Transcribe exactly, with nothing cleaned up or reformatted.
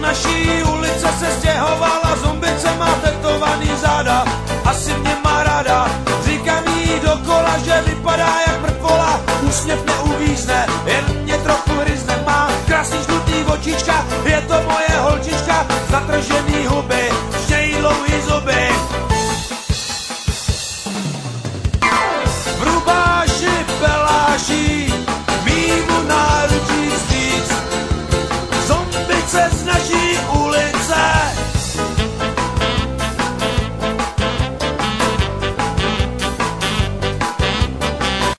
naší ulice se stěhovala, zombice má tetovaný záda, asi mě má ráda, říkám jí dokola, že vypadá jak mrtvola, úsměv neuvízne, jen mě trochu hryzne, má krásný žlutý očička, je to moje holčička, zatržený huby, štějí dlouhý zuby. V rubáši peláší, mýmu náručí vstříc, zombice z naší ulice